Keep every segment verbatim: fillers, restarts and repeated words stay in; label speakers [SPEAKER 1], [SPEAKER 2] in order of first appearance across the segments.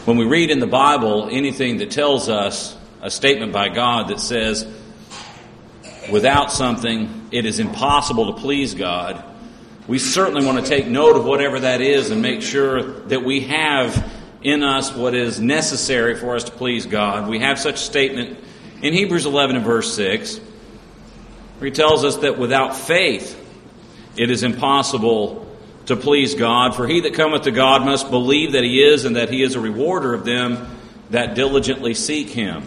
[SPEAKER 1] When we read in the Bible anything that tells us a statement by God that says, without something, it is impossible to please God, we certainly want to take note of whatever that is and make sure that we have in us what is necessary for us to please God. We have such a statement in Hebrews eleven and verse six, where he tells us that without faith, it is impossible to please God. For he that cometh to God must believe that he is, and that he is a rewarder of them that diligently seek him.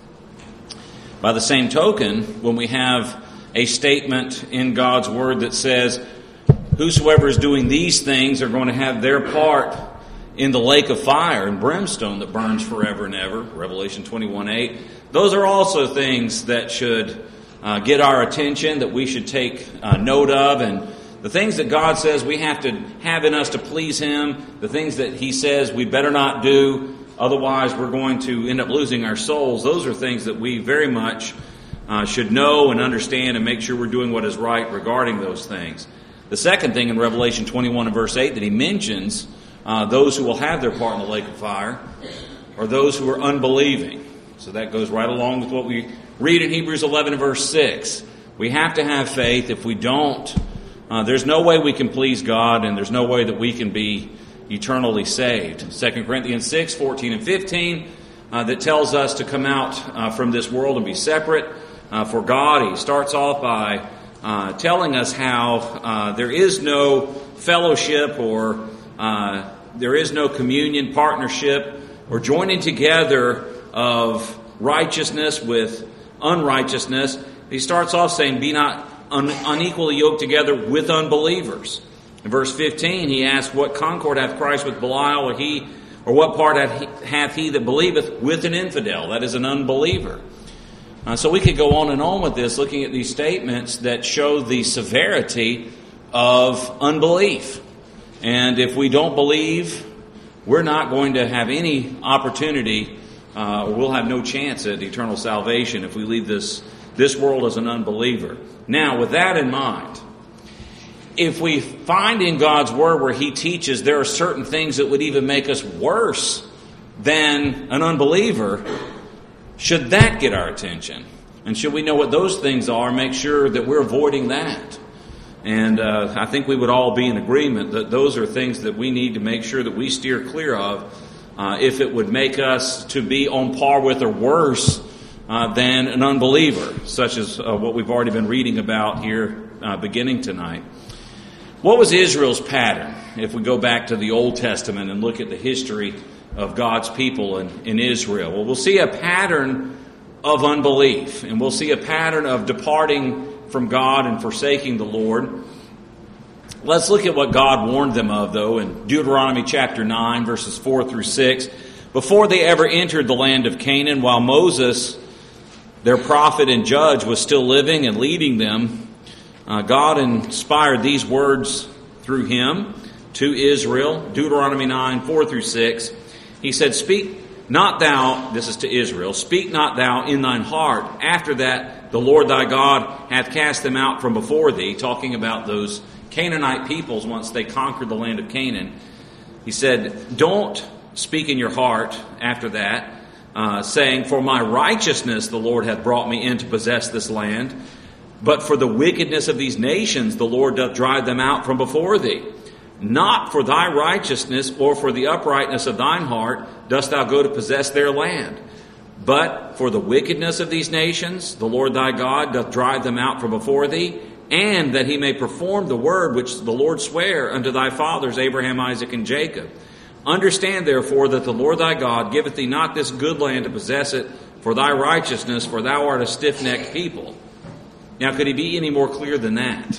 [SPEAKER 1] By the same token, when we have a statement in God's word that says, whosoever is doing these things are going to have their part in the lake of fire and brimstone that burns forever and ever, Revelation twenty-one eight, those are also things that should uh, get our attention, that we should take uh, note of. And the things that God says we have to have in us to please him, the things that he says we better not do, otherwise we're going to end up losing our souls, those are things that we very much uh, should know and understand and make sure we're doing what is right regarding those things. The second thing in Revelation twenty-one and verse eight that he mentions, uh, those who will have their part in the lake of fire, are those who are unbelieving. So that goes right along with what we read in Hebrews eleven and verse six. We have to have faith. If we don't, Uh, there's no way we can please God, and there's no way that we can be eternally saved. Second Corinthians six, fourteen and fifteen, uh, that tells us to come out uh, from this world and be separate uh, for God. He starts off by uh, telling us how uh, there is no fellowship or uh, there is no communion, partnership, or joining together of righteousness with unrighteousness. He starts off saying, be not Un- unequally yoked together with unbelievers. In verse fifteen, he asks, what concord hath Christ with Belial, or he, or what part hath he, hath he that believeth with an infidel, that is an unbeliever? Uh, so we could go on and on with this, looking at these statements that show the severity of unbelief. And if we don't believe, we're not going to have any opportunity, uh, or we'll have no chance at eternal salvation if we leave this this world as an unbeliever. Now, with that in mind, if we find in God's Word where he teaches there are certain things that would even make us worse than an unbeliever, should that get our attention? And should we know what those things are, make sure that we're avoiding that? And uh, I think we would all be in agreement that those are things that we need to make sure that we steer clear of uh, if it would make us to be on par with or worse Uh, than an unbeliever, such as uh, what we've already been reading about here uh, beginning tonight. What was Israel's pattern? If we go back to the Old Testament and look at the history of God's people in, in Israel, well, we'll see a pattern of unbelief, and we'll see a pattern of departing from God and forsaking the Lord. Let's look at what God warned them of, though, in Deuteronomy chapter nine, verses four through six. Before they ever entered the land of Canaan, while Moses, their prophet and judge, was still living and leading them, uh, God inspired these words through him to Israel. Deuteronomy nine, four through six. He said, speak not thou, this is to Israel, speak not thou in thine heart, after that the Lord thy God hath cast them out from before thee, talking about those Canaanite peoples once they conquered the land of Canaan. He said, don't speak in your heart after that, Uh, saying, for my righteousness the Lord hath brought me in to possess this land, but for the wickedness of these nations the Lord doth drive them out from before thee. Not for thy righteousness or for the uprightness of thine heart dost thou go to possess their land, but for the wickedness of these nations the Lord thy God doth drive them out from before thee, and that he may perform the word which the Lord sware unto thy fathers Abraham, Isaac, and Jacob. Understand, therefore, that the Lord thy God giveth thee not this good land to possess it for thy righteousness, for thou art a stiff-necked people. Now, could he be any more clear than that?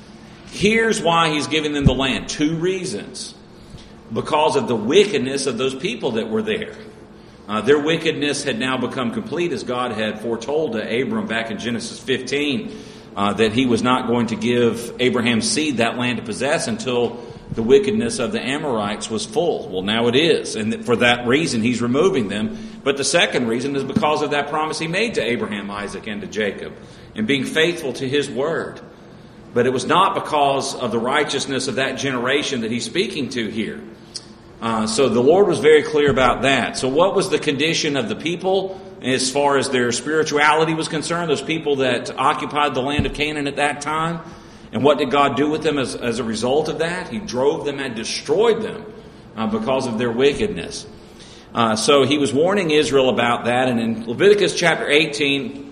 [SPEAKER 1] Here's why he's giving them the land. Two reasons. Because of the wickedness of those people that were there. Uh, their wickedness had now become complete, as God had foretold to Abram back in Genesis fifteen, uh, that he was not going to give Abraham's seed that land to possess until the wickedness of the Amorites was full. Well, now it is. And for that reason, he's removing them. But the second reason is because of that promise he made to Abraham, Isaac, and to Jacob, and being faithful to his word. But it was not because of the righteousness of that generation that he's speaking to here. Uh, so the Lord was very clear about that. So what was the condition of the people as far as their spirituality was concerned, those people that occupied the land of Canaan at that time? And what did God do with them as, as a result of that? He drove them and destroyed them uh, because of their wickedness. Uh, so he was warning Israel about that. And in Leviticus chapter eighteen,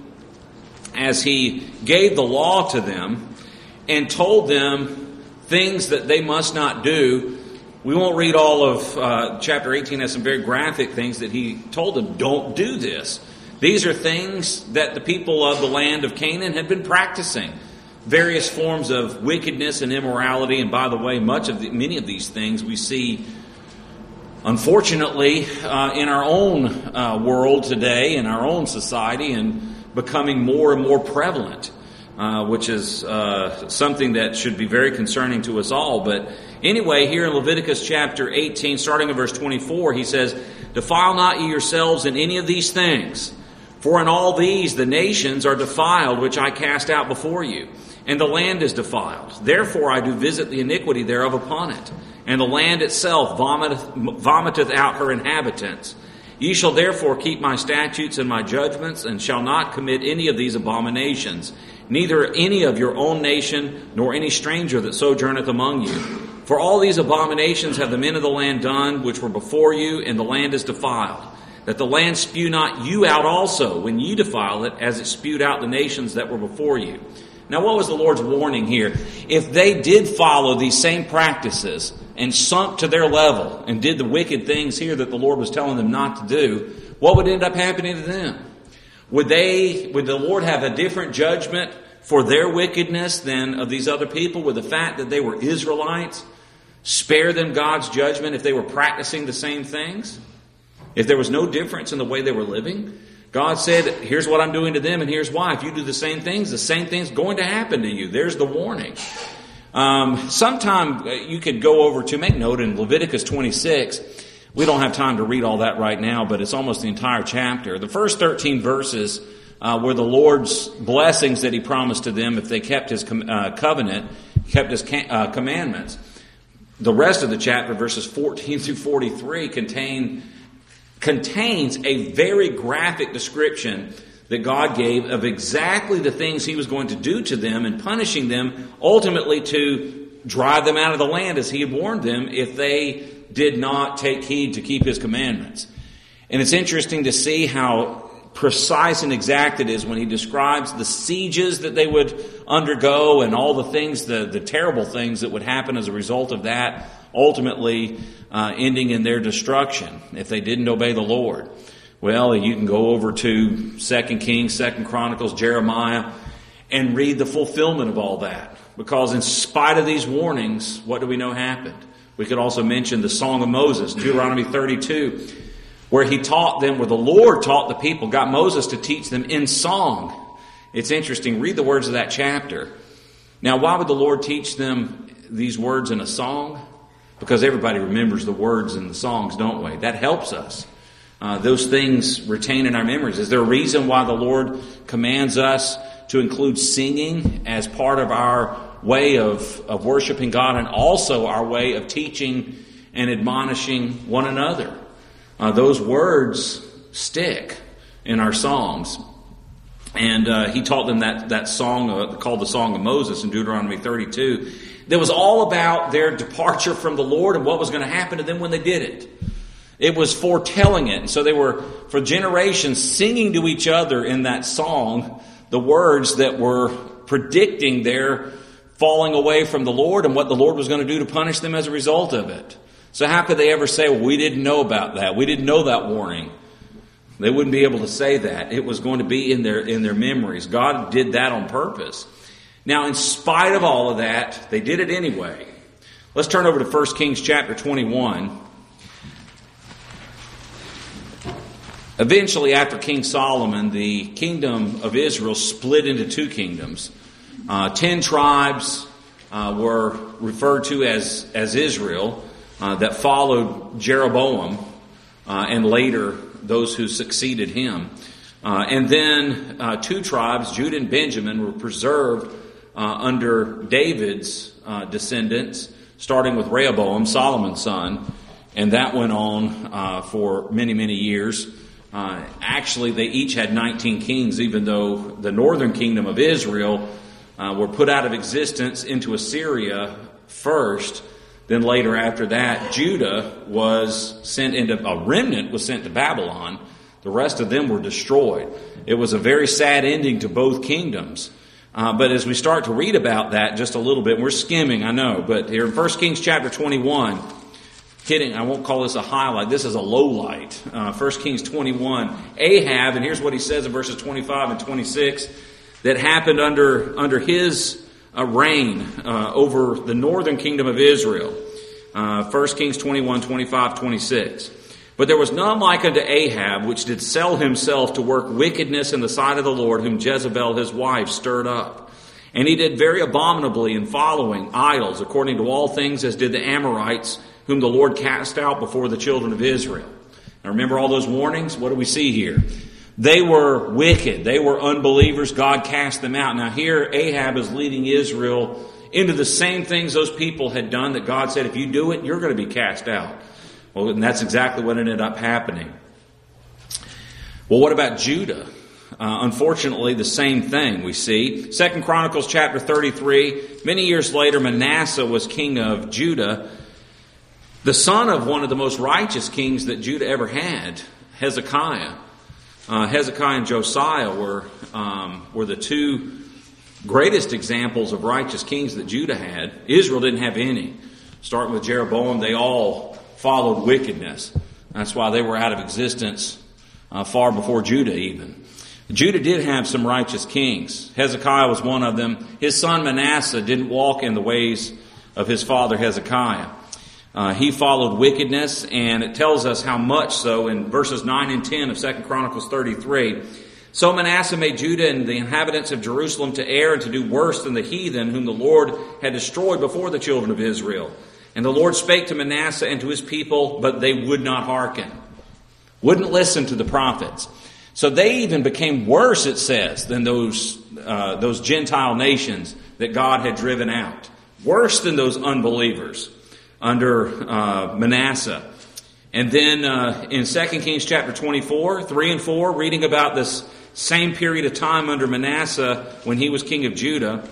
[SPEAKER 1] as he gave the law to them and told them things that they must not do, we won't read all of uh, chapter eighteen. Has some very graphic things that he told them, don't do this. These are things that the people of the land of Canaan had been practicing. Various forms of wickedness and immorality. And by the way, much of the, many of these things we see, unfortunately, uh, in our own uh, world today, in our own society, and becoming more and more prevalent, uh, which is uh, something that should be very concerning to us all. But anyway, here in Leviticus chapter eighteen, starting in verse twenty-four, he says, "Defile not ye yourselves in any of these things, for in all these the nations are defiled, which I cast out before you. And the land is defiled. Therefore I do visit the iniquity thereof upon it. And the land itself vomiteth, vomiteth out her inhabitants. Ye shall therefore keep my statutes and my judgments, and shall not commit any of these abominations, neither any of your own nation, nor any stranger that sojourneth among you. For all these abominations have the men of the land done, which were before you, and the land is defiled. That the land spew not you out also, when ye defile it, as it spewed out the nations that were before you." Now, what was the Lord's warning here? If they did follow these same practices and sunk to their level and did the wicked things here that the Lord was telling them not to do, what would end up happening to them? Would they, would the Lord have a different judgment for their wickedness than of these other people? Would the fact that they were Israelites spare them God's judgment if they were practicing the same things? If there was no difference in the way they were living? God said, here's what I'm doing to them, and here's why. If you do the same things, the same thing's going to happen to you. There's the warning. Um, sometime you could go over to, make note in Leviticus twenty-six. We don't have time to read all that right now, but it's almost the entire chapter. The first thirteen verses uh, were the Lord's blessings that He promised to them if they kept His com- uh, covenant, kept His ca- uh, commandments. The rest of the chapter, verses fourteen through forty-three, contain contains a very graphic description that God gave of exactly the things He was going to do to them and punishing them, ultimately to drive them out of the land as He had warned them if they did not take heed to keep His commandments. And it's interesting to see how precise and exact it is when He describes the sieges that they would undergo and all the things, the, the terrible things that would happen as a result of that, ultimately uh, ending in their destruction if they didn't obey the Lord. Well, you can go over to Second Kings, Second Chronicles, Jeremiah, and read the fulfillment of all that. Because in spite of these warnings, what do we know happened? We could also mention the Song of Moses, Deuteronomy thirty-two, where he taught them, where the Lord taught the people, got Moses to teach them in song. It's interesting. Read the words of that chapter. Now, why would the Lord teach them these words in a song? Because everybody remembers the words in the songs, don't we? That helps us. Uh, those things retain in our memories. Is there a reason why the Lord commands us to include singing as part of our way of, of worshiping God, and also our way of teaching and admonishing one another? Uh, those words stick in our songs. And uh, he taught them that, that song uh, called the Song of Moses in Deuteronomy thirty-two. That was all about their departure from the Lord and what was going to happen to them when they did it. It was foretelling it. And so they were, for generations, singing to each other in that song the words that were predicting their falling away from the Lord and what the Lord was going to do to punish them as a result of it. So how could they ever say, well, we didn't know about that. We didn't know that warning. They wouldn't be able to say that. It was going to be in their in their memories. God did that on purpose. Now, in spite of all of that, they did it anyway. Let's turn over to First Kings chapter twenty-one. Eventually, after King Solomon, the kingdom of Israel split into two kingdoms. Uh, ten tribes uh, were referred to as, as Israel uh, that followed Jeroboam uh, and later those who succeeded him. Uh, and then uh, two tribes, Judah and Benjamin, were preserved uh, under David's uh, descendants, starting with Rehoboam, Solomon's son. And that went on uh, for many, many years. Uh, actually, they each had nineteen kings, even though the northern kingdom of Israel uh, were put out of existence into Assyria first. Then later after that, Judah was sent into, a remnant was sent to Babylon. The rest of them were destroyed. It was a very sad ending to both kingdoms. Uh, but as we start to read about that just a little bit, we're skimming, I know, but here in First Kings chapter twenty-one, hitting, I won't call this a highlight, this is a low light. Uh, First Kings twenty-one, Ahab, and here's what he says in verses twenty-five and twenty-six, that happened under, under his uh, reign uh, over the northern kingdom of Israel. Uh, First Kings twenty-one, twenty-five, twenty-six. But there was none like unto Ahab, which did sell himself to work wickedness in the sight of the Lord, whom Jezebel his wife stirred up. And he did very abominably in following idols, according to all things as did the Amorites, whom the Lord cast out before the children of Israel. Now remember all those warnings? What do we see here? They were wicked. They were unbelievers. God cast them out. Now here Ahab is leading Israel into the same things those people had done that God said, if you do it, you're going to be cast out. Well, and that's exactly what ended up happening. Well, what about Judah? Uh, unfortunately, the same thing we see. Second Chronicles chapter thirty-three, many years later, Manasseh was king of Judah, the son of one of the most righteous kings that Judah ever had, Hezekiah. Uh, Hezekiah and Josiah were, um, were the two greatest examples of righteous kings that Judah had. Israel didn't have any. Starting with Jeroboam, they all followed wickedness. That's why they were out of existence uh, far before Judah even. Judah did have some righteous kings. Hezekiah was one of them. His son Manasseh didn't walk in the ways of his father Hezekiah. Uh, he followed wickedness, and it tells us how much so in verses nine and ten of Second Chronicles thirty-three. So Manasseh made Judah and the inhabitants of Jerusalem to err and to do worse than the heathen whom the Lord had destroyed before the children of Israel. And the Lord spake to Manasseh and to his people, but they would not hearken. Wouldn't listen to the prophets. So they even became worse, it says, than those uh, those Gentile nations that God had driven out. Worse than those unbelievers under uh, Manasseh. And then uh, in Second Kings chapter twenty-four, three and four, reading about this same period of time under Manasseh when he was king of Judah.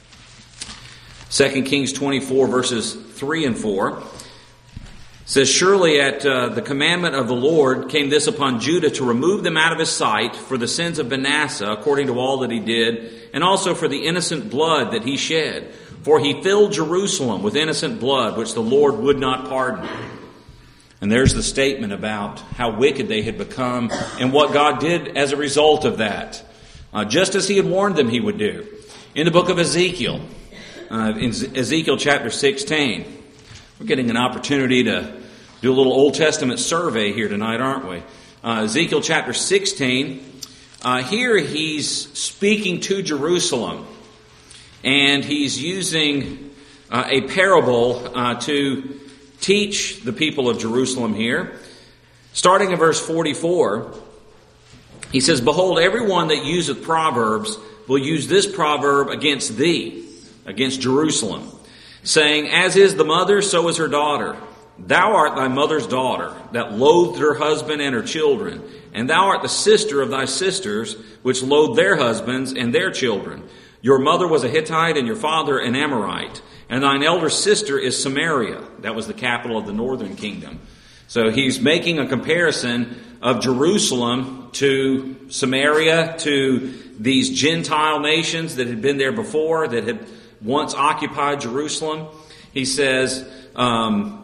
[SPEAKER 1] Second Kings twenty-four, verses three and four. Says, surely at uh, the commandment of the Lord came this upon Judah to remove them out of his sight for the sins of Manasseh, according to all that he did, and also for the innocent blood that he shed. For he filled Jerusalem with innocent blood, which the Lord would not pardon. And there's the statement about how wicked they had become and what God did as a result of that. Uh, just as he had warned them he would do. In the book of Ezekiel, uh, in Ezekiel chapter sixteen, we're getting an opportunity to do a little Old Testament survey here tonight, aren't we? Uh, Ezekiel chapter sixteen, uh, here he's speaking to Jerusalem. And he's using uh, a parable uh, to teach the people of Jerusalem here. Starting in verse forty-four, he says, behold, everyone that useth proverbs will use this proverb against thee, against Jerusalem, saying, as is the mother, so is her daughter. Thou art thy mother's daughter, that loathed her husband and her children. And thou art the sister of thy sisters, which loathed their husbands and their children. Your mother was a Hittite, and your father an Amorite. And thine elder sister is Samaria. That was the capital of the northern kingdom. So he's making a comparison of Jerusalem to Samaria, to these Gentile nations that had been there before, that had once occupied Jerusalem. He says, um,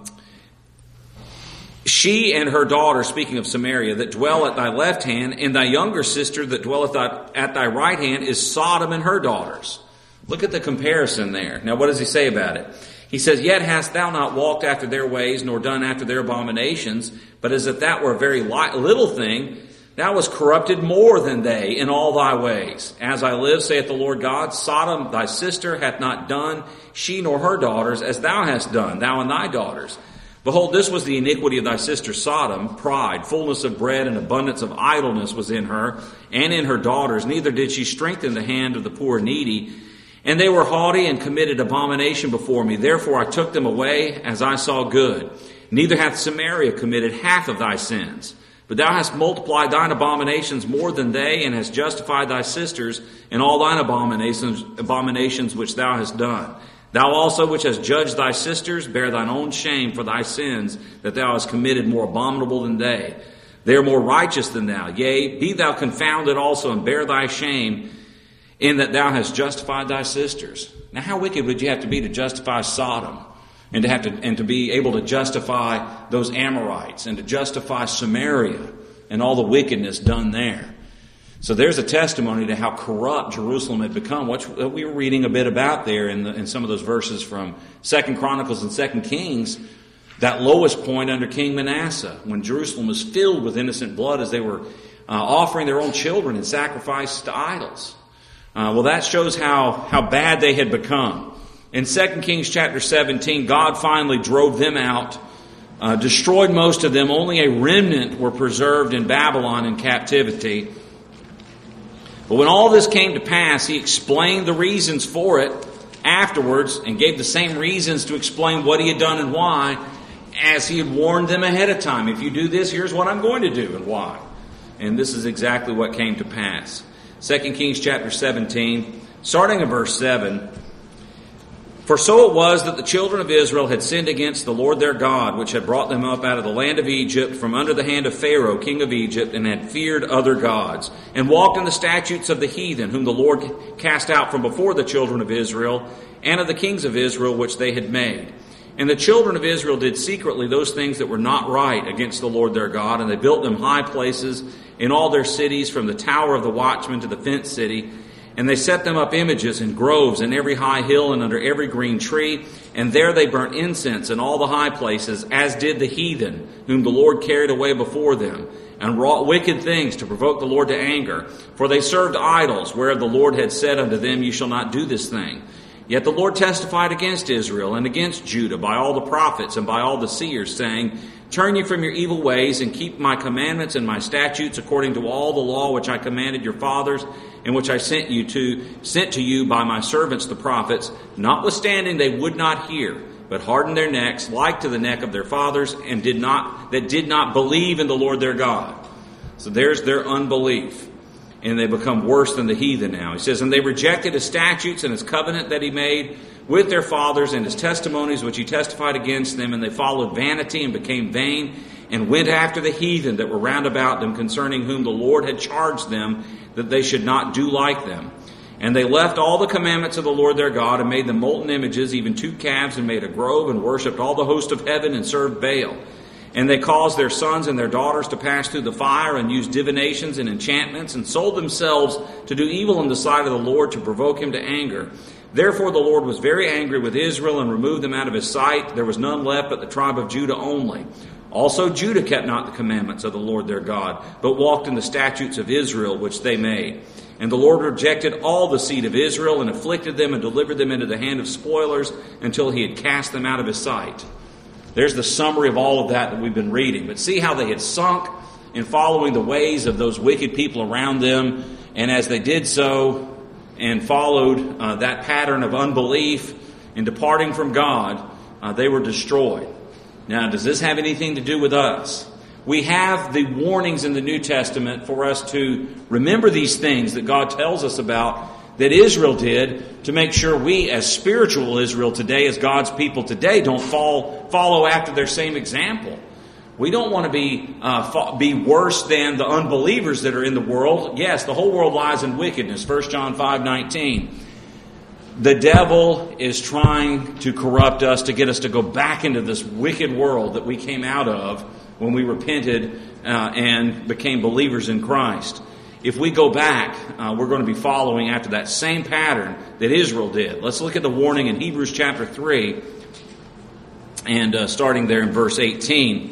[SPEAKER 1] she and her daughter, speaking of Samaria, that dwell at thy left hand, and thy younger sister that dwelleth at thy right hand is Sodom and her daughters. Look at the comparison there. Now what does he say about it? He says, yet hast thou not walked after their ways, nor done after their abominations, but as if that were a very light, little thing, thou wast corrupted more than they in all thy ways. As I live, saith the Lord God, Sodom thy sister hath not done, she nor her daughters, as thou hast done, thou and thy daughters. Behold, this was the iniquity of thy sister Sodom, pride, fullness of bread, and abundance of idleness was in her, and in her daughters. Neither did she strengthen the hand of the poor and needy. And they were haughty and committed abomination before me. Therefore I took them away as I saw good. Neither hath Samaria committed half of thy sins. But thou hast multiplied thine abominations more than they, and hast justified thy sisters in all thine abominations, abominations which thou hast done. Thou also, which hast judged thy sisters, bear thine own shame for thy sins, that thou hast committed more abominable than they. They are more righteous than thou. Yea, be thou confounded also, and bear thy shame, in that thou hast justified thy sisters. Now, how wicked would you have to be to justify Sodom, and to have to and to be able to justify those Amorites, and to justify Samaria and all the wickedness done there? So there's a testimony to how corrupt Jerusalem had become, which we were reading a bit about there in, the, in some of those verses from Second Chronicles and Second Kings, that lowest point under King Manasseh, when Jerusalem was filled with innocent blood as they were uh, offering their own children in sacrifice to idols. Uh, well, that shows how, how bad they had become. In Second Kings chapter seventeen, God finally drove them out, uh, destroyed most of them. Only a remnant were preserved in Babylon in captivity. But when all this came to pass, he explained the reasons for it afterwards and gave the same reasons to explain what he had done and why, as he had warned them ahead of time. If you do this, here's what I'm going to do and why. And this is exactly what came to pass. Second Kings chapter seventeen, starting in verse seven. For so it was that the children of Israel had sinned against the Lord their God, which had brought them up out of the land of Egypt from under the hand of Pharaoh, king of Egypt, and had feared other gods, and walked in the statutes of the heathen, whom the Lord cast out from before the children of Israel, and of the kings of Israel, which they had made. And the children of Israel did secretly those things that were not right against the Lord their God, and they built them high places in all their cities, from the tower of the watchman to the fenced city. And they set them up images in groves in every high hill and under every green tree. And there they burnt incense in all the high places, as did the heathen, whom the Lord carried away before them, and wrought wicked things to provoke the Lord to anger. For they served idols, whereof the Lord had said unto them, You shall not do this thing. Yet the Lord testified against Israel and against Judah by all the prophets and by all the seers, saying, Turn you from your evil ways, and keep my commandments and my statutes, according to all the law which I commanded your fathers, and which I sent you to sent to you by my servants the prophets. Notwithstanding they would not hear, but hardened their necks, like to the neck of their fathers, and did not that did not believe in the Lord their God. So there's their unbelief. And they become worse than the heathen now. He says, And they rejected his statutes and his covenant that he made with their fathers, and his testimonies which he testified against them. And they followed vanity and became vain, and went after the heathen that were round about them, concerning whom the Lord had charged them that they should not do like them. And they left all the commandments of the Lord their God, and made them molten images, even two calves, and made a grove, and worshipped all the host of heaven, and served Baal. And they caused their sons and their daughters to pass through the fire, and used divinations and enchantments, and sold themselves to do evil in the sight of the Lord, to provoke him to anger. Therefore the Lord was very angry with Israel, and removed them out of his sight. There was none left but the tribe of Judah only. Also Judah kept not the commandments of the Lord their God, but walked in the statutes of Israel, which they made. And the Lord rejected all the seed of Israel, and afflicted them, and delivered them into the hand of spoilers, until he had cast them out of his sight. There's the summary of all of that that we've been reading. But see how they had sunk in following the ways of those wicked people around them. And as they did so and followed uh, that pattern of unbelief and departing from God, uh, they were destroyed. Now, does this have anything to do with us? We have the warnings in the New Testament for us to remember these things that God tells us about, that Israel did, to make sure we, as spiritual Israel today, as God's people today, don't fall follow after their same example. We don't want to be uh, be worse than the unbelievers that are in the world. Yes, the whole world lies in wickedness. First John five nineteen. The devil is trying to corrupt us, to get us to go back into this wicked world that we came out of when we repented uh, and became believers in Christ. If we go back, uh, we're going to be following after that same pattern that Israel did. Let's look at the warning in Hebrews chapter three, and uh, starting there in verse eighteen.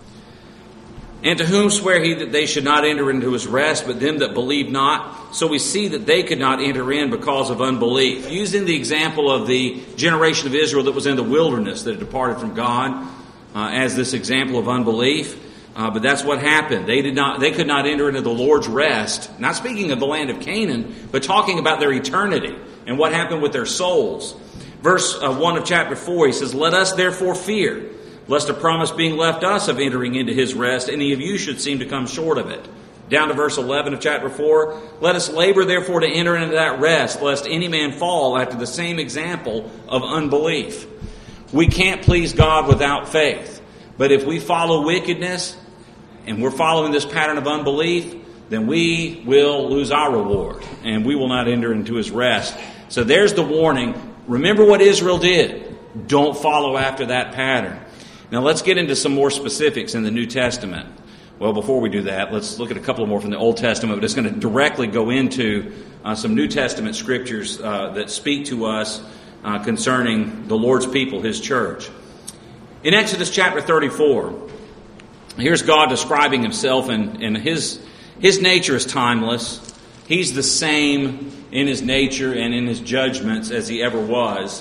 [SPEAKER 1] And to whom swear he that they should not enter into his rest, but them that believe not? So we see that they could not enter in because of unbelief. Using the example of the generation of Israel that was in the wilderness, that had departed from God, uh, as this example of unbelief. Uh, but that's what happened. They did not. They could not enter into the Lord's rest. Not speaking of the land of Canaan, but talking about their eternity and what happened with their souls. Verse uh, one of chapter four, he says, Let us therefore fear, lest a promise being left us of entering into his rest, any of you should seem to come short of it. Down to verse eleven of chapter four, let us labor therefore to enter into that rest, lest any man fall after the same example of unbelief. We can't please God without faith. But if we follow wickedness, and we're following this pattern of unbelief, then we will lose our reward, and we will not enter into his rest. So there's the warning. Remember what Israel did. Don't follow after that pattern. Now let's get into some more specifics in the New Testament. Well, before we do that, let's look at a couple more from the Old Testament, but it's going to directly go into uh, some New Testament scriptures uh, that speak to us uh, concerning the Lord's people, his church. In Exodus chapter thirty-four, here's God describing himself, and, and his, his nature is timeless. He's the same in his nature and in his judgments as he ever was.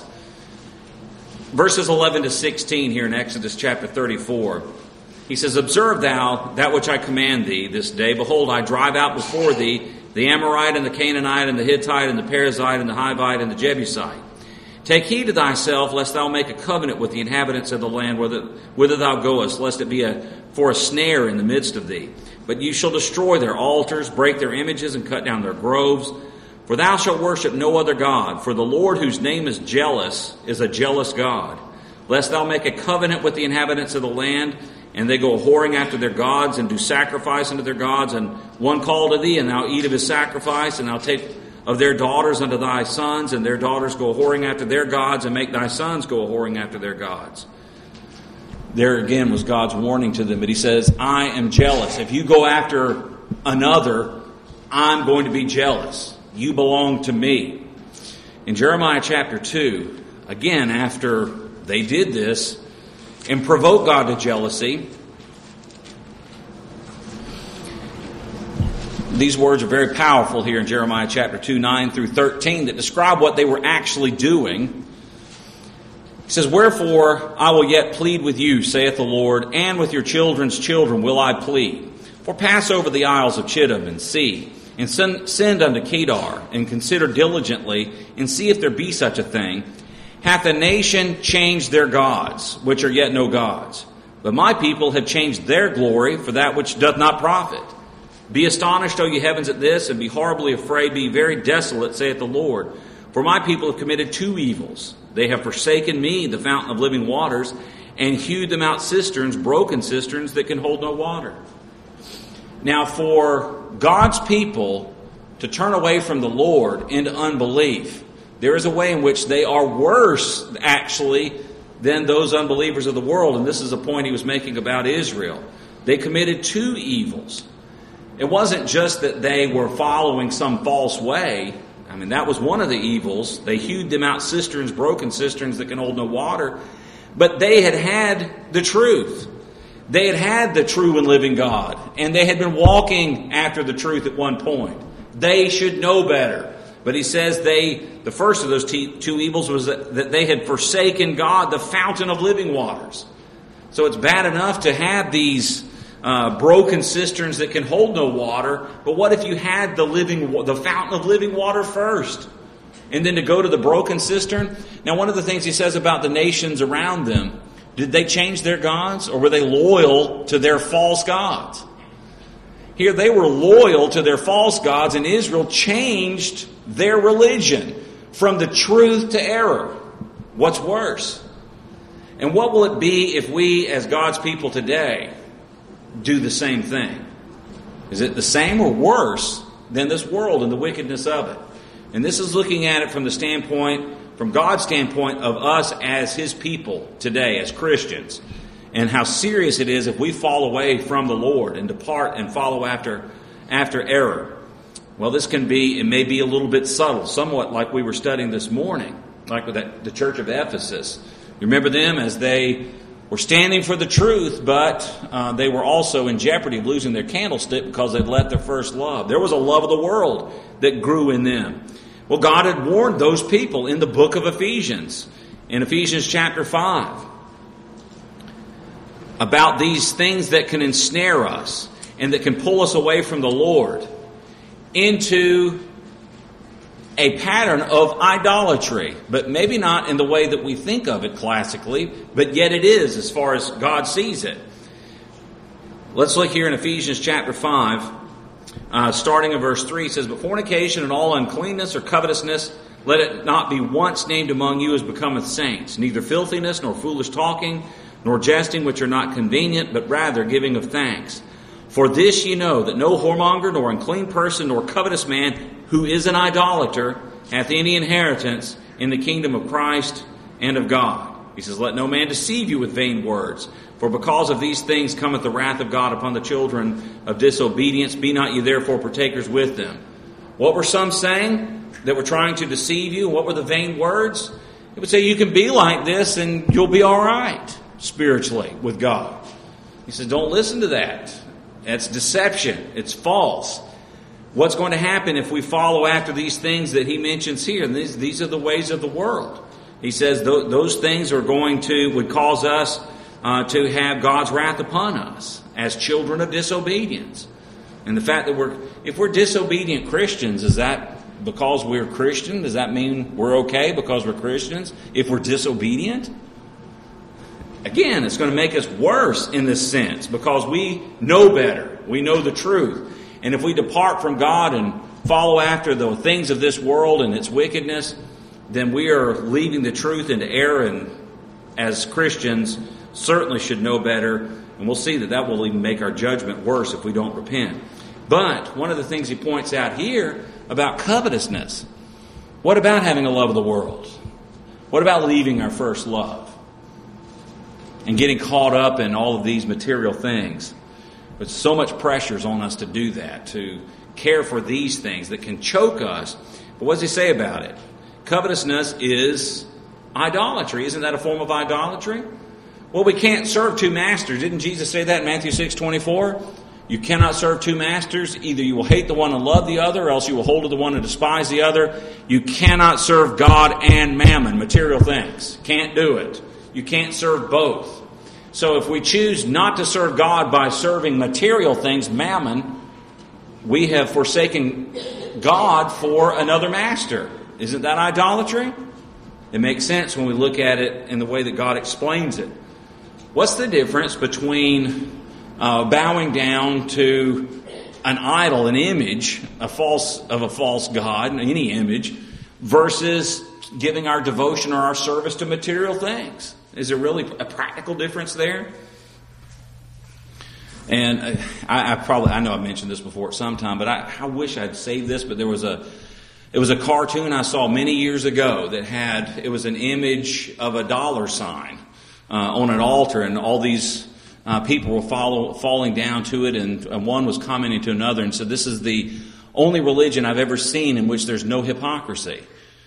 [SPEAKER 1] Verses eleven to sixteen here in Exodus chapter thirty-four. He says, observe thou that which I command thee this day. Behold, I drive out before thee the Amorite and the Canaanite and the Hittite and the Perizzite and the Hivite and the Jebusite. Take heed to thyself, lest thou make a covenant with the inhabitants of the land whither, whither thou goest, lest it be a, for a snare in the midst of thee. But you shall destroy their altars, break their images, and cut down their groves. For thou shalt worship no other God, for the Lord whose name is jealous is a jealous God. Lest thou make a covenant with the inhabitants of the land, and they go whoring after their gods, and do sacrifice unto their gods, and one call to thee, and thou eat of his sacrifice, and thou take of their daughters unto thy sons, and their daughters go whoring after their gods, and make thy sons go whoring after their gods. There again was God's warning to them, but he says, I am jealous. If you go after another, I'm going to be jealous. You belong to me. In Jeremiah chapter two, again, after they did this and provoked God to jealousy, these words are very powerful here in Jeremiah chapter two, nine through thirteen, that describe what they were actually doing. He says, wherefore I will yet plead with you, saith the Lord, and with your children's children will I plead. For pass over the isles of Chittim and see, and send, send unto Kedar, and consider diligently, and see if there be such a thing. Hath a nation changed their gods, which are yet no gods? But my people have changed their glory for that which doth not profit. Be astonished, O ye heavens, at this, and be horribly afraid, be very desolate, saith the Lord. For my people have committed two evils. They have forsaken me, the fountain of living waters, and hewed them out cisterns, broken cisterns that can hold no water. Now, for God's people to turn away from the Lord into unbelief, there is a way in which they are worse, actually, than those unbelievers of the world. And this is a point he was making about Israel. They committed two evils. It wasn't just that they were following some false way. I mean, that was one of the evils. They hewed them out cisterns, broken cisterns that can hold no water. But they had had the truth. They had had the true and living God. And they had been walking after the truth at one point. They should know better. But he says they, the first of those two evils was that, that they had forsaken God, the fountain of living waters. So it's bad enough to have these uh, broken cisterns that can hold no water. But what if you had the living, the fountain of living water first? And then to go to the broken cistern? Now, one of the things he says about the nations around them, did they change their gods, or were they loyal to their false gods? Here they were loyal to their false gods, and Israel changed their religion from the truth to error. What's worse? And what will it be if we, as God's people today, do the same thing? Is it the same or worse than this world and the wickedness of it? And this is looking at it from the standpoint, from God's standpoint of us as His people today, as Christians, and how serious it is if we fall away from the Lord and depart and follow after, after error. Well, this can be, it may be a little bit subtle, somewhat like we were studying this morning, like with that, the church of Ephesus. You remember them as they were standing for the truth, but uh, they were also in jeopardy of losing their candlestick because they'd left their first love. There was a love of the world that grew in them. Well, God had warned those people in the book of Ephesians, in Ephesians chapter five, about these things that can ensnare us and that can pull us away from the Lord into a pattern of idolatry, but maybe not in the way that we think of it classically, but yet it is as far as God sees it. Let's look here in Ephesians chapter five, uh, starting in verse three. It says, "But fornication and all uncleanness or covetousness, let it not be once named among you as becometh saints, neither filthiness, nor foolish talking, nor jesting, which are not convenient, but rather giving of thanks. For this ye know, that no whoremonger, nor unclean person, nor covetous man, who is an idolater, hath any inheritance in the kingdom of Christ and of God." He says, "Let no man deceive you with vain words. For because of these things cometh the wrath of God upon the children of disobedience. Be not ye therefore partakers with them." What were some saying that were trying to deceive you? What were the vain words? It would say you can be like this and you'll be all right spiritually with God. He says, don't listen to that. That's deception. It's false. What's going to happen if we follow after these things that he mentions here? And these, these are the ways of the world. He says th- those things are going to, would cause us uh, to have God's wrath upon us as children of disobedience. And the fact that we're, if we're disobedient Christians, is that because we're Christian? Does that mean we're okay because we're Christians? If we're disobedient? Again, it's going to make us worse in this sense because we know better. We know the truth. And if we depart from God and follow after the things of this world and its wickedness, then we are leaving the truth into error, and as Christians certainly should know better. And we'll see that that will even make our judgment worse if we don't repent. But one of the things he points out here about covetousness, what about having a love of the world? What about leaving our first love and getting caught up in all of these material things? But so much pressure is on us to do that, to care for these things that can choke us. But what does he say about it? Covetousness is idolatry. Isn't that a form of idolatry? Well, we can't serve two masters. Didn't Jesus say that in Matthew six twenty-four? You cannot serve two masters. Either you will hate the one and love the other, or else you will hold to the one and despise the other. You cannot serve God and mammon, material things. Can't do it. You can't serve both. So if we choose not to serve God by serving material things, mammon, we have forsaken God for another master. Isn't that idolatry? It makes sense when we look at it in the way that God explains it. What's the difference between uh, bowing down to an idol, an image, a false of a false god, any image, versus giving our devotion or our service to material things? Is there really a practical difference there? And I, I probably, I know I mentioned this before at some time, but I, I wish I'd saved this, but there was a, it was a cartoon I saw many years ago that had, it was an image of a dollar sign uh, on an altar, and all these uh, people were follow, falling down to it, and, and one was commenting to another and said, "This is the only religion I've ever seen in which there's no hypocrisy."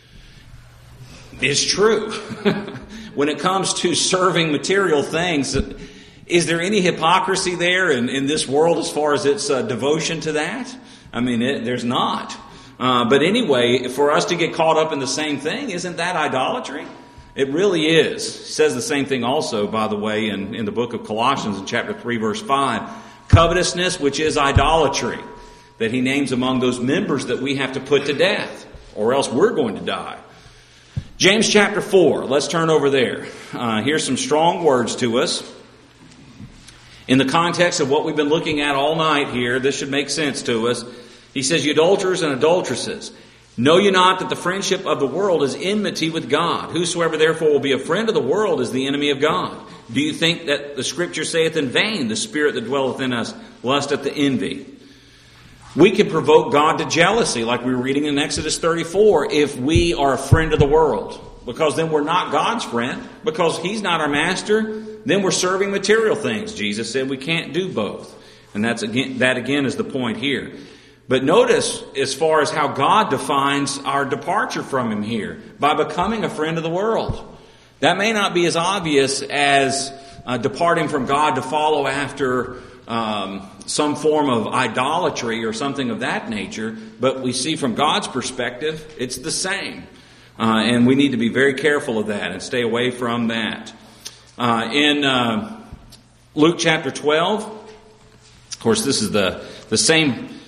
[SPEAKER 1] It's true. When it comes to serving material things, is there any hypocrisy there in, in this world as far as its uh, devotion to that? I mean, it, there's not. Uh, but anyway, for us to get caught up in the same thing, isn't that idolatry? It really is. He says the same thing also, by the way, in, in the book of Colossians in chapter three, verse five. Covetousness, which is idolatry, that he names among those members that we have to put to death, or else we're going to die. James chapter four, let's turn over there. Uh, here's some strong words to us. In the context of what we've been looking at all night here, this should make sense to us. He says, "You adulterers and adulteresses, know you not that the friendship of the world is enmity with God? Whosoever therefore will be a friend of the world is the enemy of God. Do you think that the Scripture saith in vain, the Spirit that dwelleth in us lusteth to envy?" We can provoke God to jealousy, like we were reading in Exodus thirty-four, if we are a friend of the world. Because then we're not God's friend. Because He's not our master. Then we're serving material things. Jesus said we can't do both. And that's again, that again is the point here. But notice as far as how God defines our departure from Him here. By becoming a friend of the world. That may not be as obvious as uh, departing from God to follow after Um, some form of idolatry or something of that nature, but we see from God's perspective, it's the same. Uh, and we need to be very careful of that and stay away from that. Uh, in uh, Luke chapter twelve, of course, this is the, the same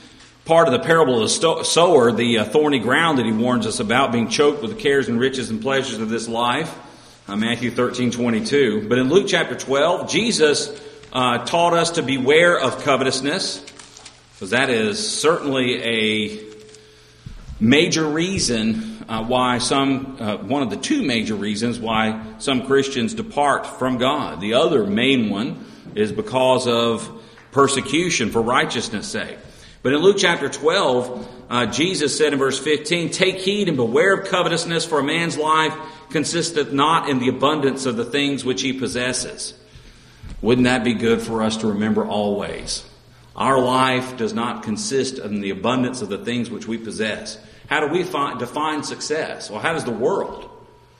[SPEAKER 1] part of the parable of the sower, the uh, thorny ground that he warns us about, being choked with the cares and riches and pleasures of this life, uh, Matthew thirteen twenty-two. But in Luke chapter twelve, Jesus uh, taught us to beware of covetousness, because that is certainly a major reason uh, why some, uh, one of the two major reasons why some Christians depart from God. The other main one is because of persecution for righteousness' sake. But in Luke chapter twelve, uh, Jesus said in verse fifteen, "Take heed and beware of covetousness, for a man's life consisteth not in the abundance of the things which he possesses." Wouldn't that be good for us to remember always? Our life does not consist in the abundance of the things which we possess. How do we find, define success? Well, how does the world?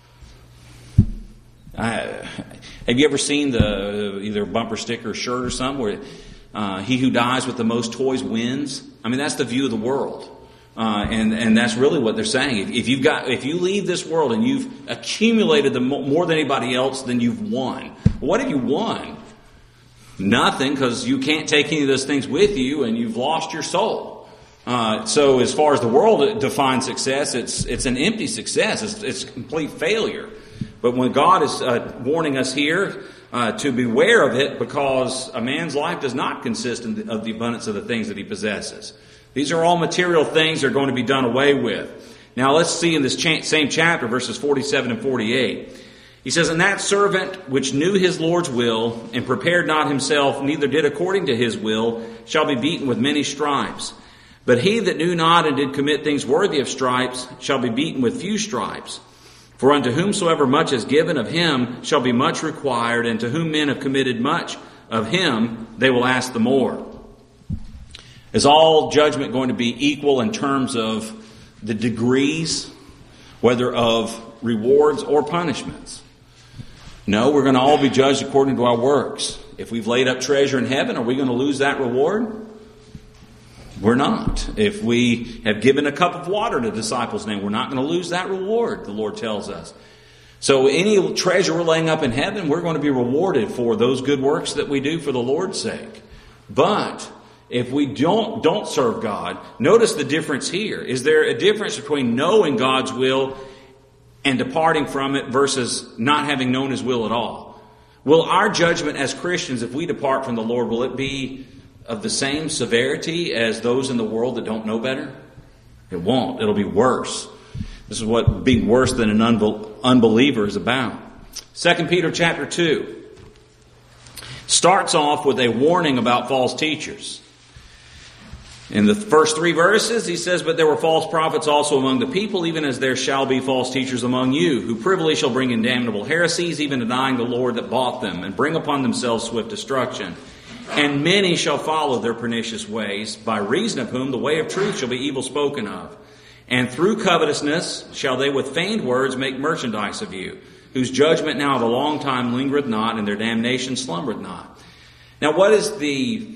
[SPEAKER 1] Uh, have you ever seen the either bumper sticker or shirt or something where uh, he who dies with the most toys wins? I mean, that's the view of the world, uh, and and that's really what they're saying. If, if you've got, if you leave this world and you've accumulated the mo- more than anybody else, then you've won. What have you won? Nothing, because you can't take any of those things with you, and you've lost your soul. Uh, so as far as the world defines success, it's it's an empty success. It's, it's complete failure. But when God is uh, warning us here uh, to beware of it, because a man's life does not consist in the, of the abundance of the things that he possesses. These are all material things that are going to be done away with. Now let's see in this cha- same chapter, verses forty-seven and forty-eight. He says, "And that servant which knew his Lord's will, and prepared not himself, neither did according to his will, shall be beaten with many stripes. But he that knew not and did commit things worthy of stripes shall be beaten with few stripes. For unto whomsoever much is given, of him shall be much required, and to whom men have committed much, of him they will ask the more." Is all judgment going to be equal in terms of the degrees, whether of rewards or punishments? No, we're going to all be judged according to our works. If we've laid up treasure in heaven, are we going to lose that reward? We're not. If we have given a cup of water to the disciples' name, we're not going to lose that reward, the Lord tells us. So any treasure we're laying up in heaven, we're going to be rewarded for those good works that we do for the Lord's sake. But if we don't, don't serve God, notice the difference here. Is there a difference between knowing God's will and departing from it versus not having known His will at all? Will our judgment as Christians, if we depart from the Lord, will it be of the same severity as those in the world that don't know better? It won't. It'll be worse. This is what being worse than an unbel- unbeliever is about. Second Peter chapter two starts off with a warning about false teachers. In the first three verses, he says, "But there were false prophets also among the people, even as there shall be false teachers among you, who privily shall bring in damnable heresies, even denying the Lord that bought them, and bring upon themselves swift destruction. And many shall follow their pernicious ways, by reason of whom the way of truth shall be evil spoken of. And through covetousness shall they with feigned words make merchandise of you, whose judgment now of a long time lingereth not, and their damnation slumbereth not." Now what is the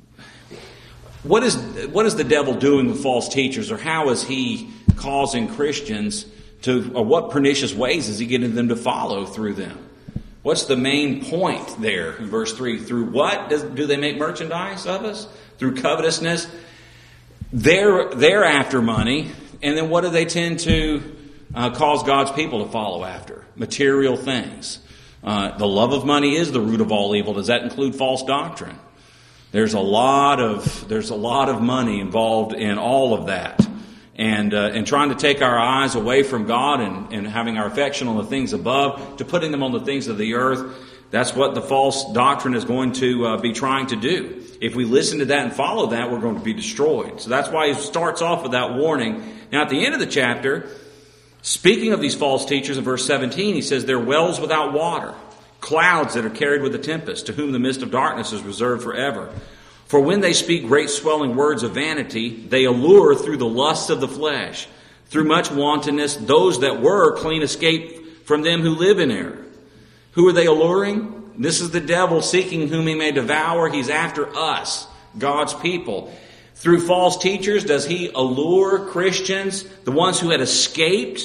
[SPEAKER 1] what is what is the devil doing with false teachers, or how is he causing Christians to, or what pernicious ways is he getting them to follow through them? What's the main point there in verse three? Through what does, do they make merchandise of us? Through covetousness. They're, they're after money. And then what do they tend to uh, cause God's people to follow after? Material things. Uh, the love of money is the root of all evil. Does that include false doctrine? There's a lot of, there's a lot of money involved in all of that. And uh, and trying to take our eyes away from God and, and having our affection on the things above to putting them on the things of the earth, that's what the false doctrine is going to uh, be trying to do. If we listen to that and follow that, we're going to be destroyed. So that's why he starts off with that warning. Now at the end of the chapter, speaking of these false teachers in verse seventeen, he says, "They're wells without water, clouds that are carried with the tempest, to whom the mist of darkness is reserved forever. For when they speak great swelling words of vanity, they allure through the lusts of the flesh. Through much wantonness, those that were clean escape from them who live in error." Who are they alluring? This is the devil seeking whom he may devour. He's after us, God's people. Through false teachers, does he allure Christians, the ones who had escaped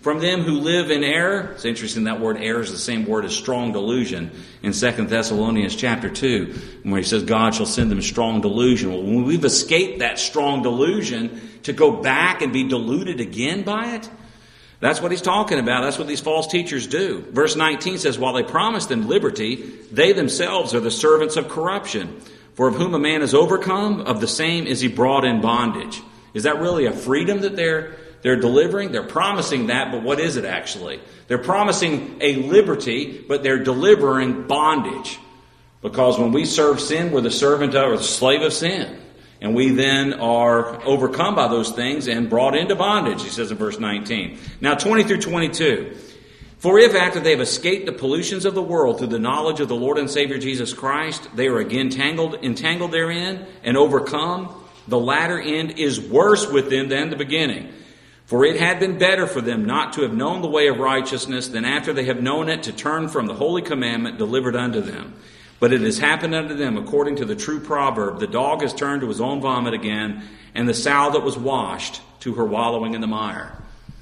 [SPEAKER 1] from them who live in error. It's interesting that word error is the same word as strong delusion in Second Thessalonians chapter two, where he says God shall send them strong delusion. Well, when we've escaped that strong delusion, to go back and be deluded again by it, that's what he's talking about. That's what these false teachers do. Verse nineteen says, while they promise them liberty, they themselves are the servants of corruption. For of whom a man is overcome, of the same is he brought in bondage. Is that really a freedom that they're they're delivering? They're promising that, but what is it actually? They're promising a liberty, but they're delivering bondage. Because when we serve sin, we're the servant of, or the slave of sin. And we then are overcome by those things and brought into bondage, he says in verse nineteen. Now twenty through twenty-two. For if after they have escaped the pollutions of the world through the knowledge of the Lord and Savior Jesus Christ, they are again tangled, entangled therein and overcome, the latter end is worse with them than the beginning. For it had been better for them not to have known the way of righteousness than after they have known it to turn from the holy commandment delivered unto them. But it has happened unto them according to the true proverb, the dog has turned to his own vomit again, and the sow that was washed to her wallowing in the mire.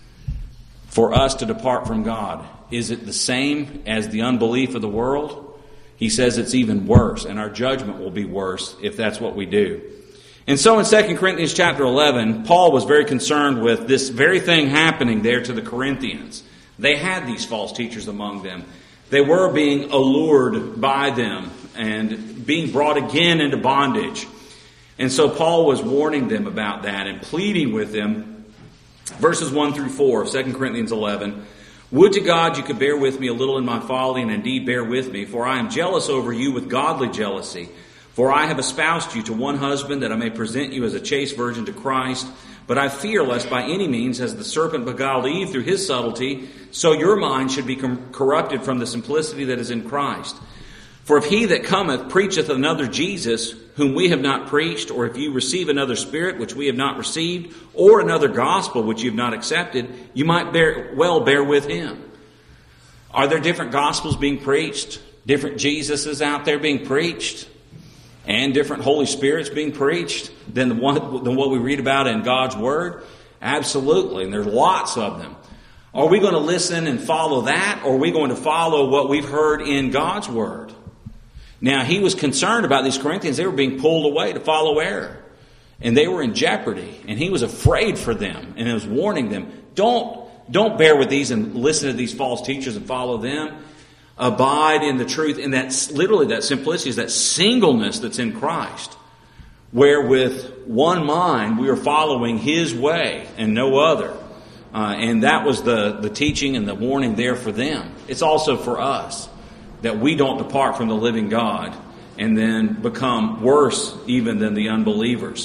[SPEAKER 1] For us to depart from God, is it the same as the unbelief of the world? He says it's even worse, and our judgment will be worse if that's what we do. And so in Second Corinthians chapter eleven, Paul was very concerned with this very thing happening there to the Corinthians. They had these false teachers among them. They were being allured by them and being brought again into bondage. And so Paul was warning them about that and pleading with them. Verses one through four of Second Corinthians eleven. Would to God you could bear with me a little in my folly, and indeed bear with me, for I am jealous over you with godly jealousy. For I have espoused you to one husband, that I may present you as a chaste virgin to Christ. But I fear lest by any means, as the serpent beguiled Eve through his subtlety, so your mind should be com- corrupted from the simplicity that is in Christ. For if he that cometh preacheth another Jesus, whom we have not preached, or if you receive another spirit which we have not received, or another gospel which you have not accepted, you might bear, well bear with him. Are there different gospels being preached? Different Jesuses out there being preached? And different Holy Spirits being preached than the one than what we read about in God's Word? Absolutely, and there's lots of them. Are we going to listen and follow that, or are we going to follow what we've heard in God's Word? Now, he was concerned about these Corinthians. They were being pulled away to follow error, and they were in jeopardy, and he was afraid for them, and he was warning them, don't, don't bear with these and listen to these false teachers and follow them. Abide in the truth, and that's literally that simplicity, is that singleness that's in Christ, where with one mind we are following his way and no other. Uh, and that was the, the teaching and the warning there for them. It's also for us, that we don't depart from the living God and then become worse even than the unbelievers.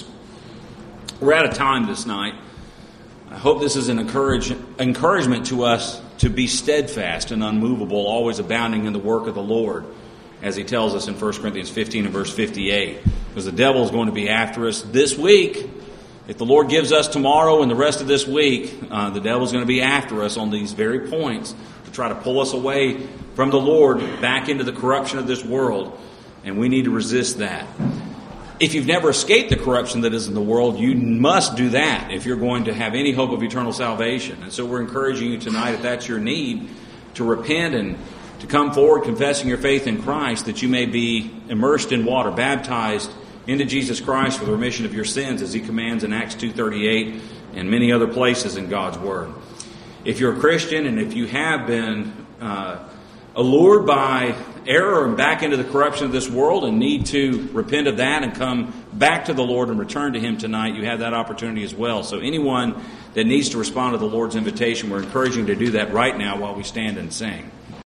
[SPEAKER 1] We're out of time this night. I hope this is an encourage, encouragement to us to be steadfast and unmovable, always abounding in the work of the Lord, as he tells us in First Corinthians fifteen and verse fifty-eight. Because the devil is going to be after us this week. If the Lord gives us tomorrow and the rest of this week, uh, the devil is going to be after us on these very points to try to pull us away from the Lord back into the corruption of this world. And we need to resist that. If you've never escaped the corruption that is in the world, you must do that if you're going to have any hope of eternal salvation. And so we're encouraging you tonight, if that's your need, to repent and to come forward confessing your faith in Christ, that you may be immersed in water, baptized into Jesus Christ for the remission of your sins, as he commands in Acts two thirty-eight and many other places in God's Word. If you're a Christian and if you have been uh, allured by error and back into the corruption of this world and need to repent of that and come back to the Lord and return to him tonight, you have that opportunity as well. So anyone that needs to respond to the Lord's invitation, we're encouraging you to do that right now while we stand and sing.